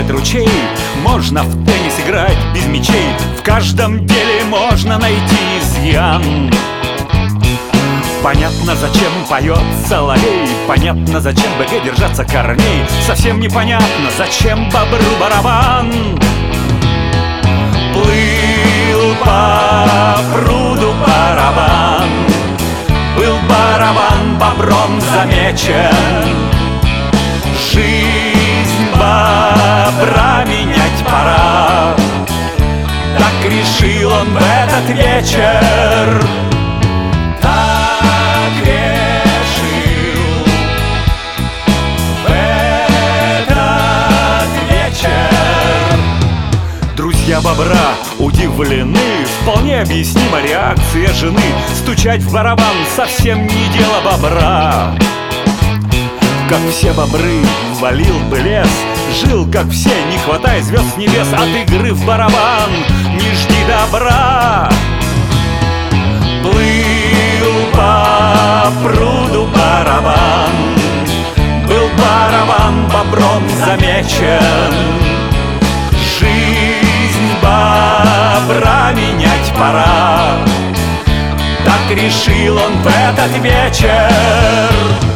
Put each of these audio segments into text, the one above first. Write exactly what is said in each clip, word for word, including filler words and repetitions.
сделать ручей, можно в теннис играть без мячей. В каждом деле можно найти изъян. Понятно, зачем поет соловей, понятно, зачем БГ держаться корней. Совсем непонятно, зачем бобру барабан. Плыл по пруду барабан, был барабан бобром замечен. Жизнь бобра менять пора, так решил он в этот вечер. Так решил в этот вечер. Друзья бобра удивлены, вполне объяснима реакция жены. Стучать в барабан совсем не дело бобра. Как все бобры, валил бы лес, жил как все, не хватай звезд с небес. От игры в барабан не жди добра. Плыл по пруду барабан, был барабан бобром замечен. Жизнь бобра менять пора, так решил он в этот вечер.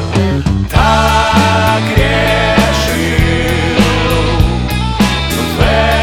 Так решил в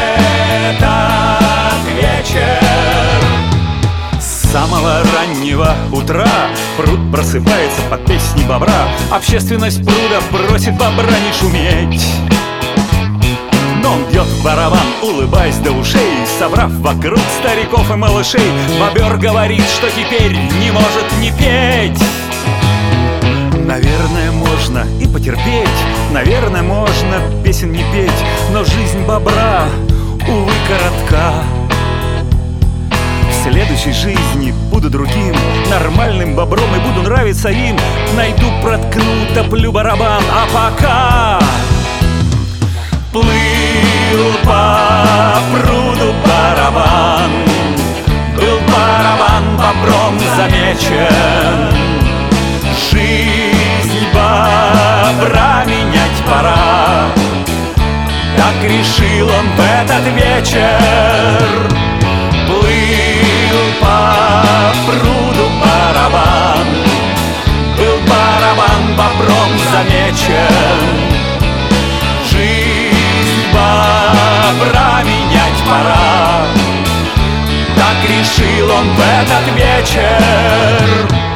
этот вечер. С самого раннего утра пруд просыпается под песни бобра. Общественность пруда просит бобра не шуметь, но он бьет в барабан, улыбаясь до ушей. Собрав вокруг стариков и малышей, бобер говорит, что теперь не может не петь. Наверное, можно и потерпеть, наверное, можно песен не петь, но жизнь бобра, увы, коротка. В следующей жизни буду другим, нормальным бобром, и буду нравиться им. Найду, проткну, топлю барабан, а пока плыл по пруду барабан, был барабан бобром замечен. Жизнь бобра менять пора, так решил он в этот вечер. Плыл по пруду барабан, был барабан бобром замечен. Жизнь бобра менять пора, так решил он в этот вечер.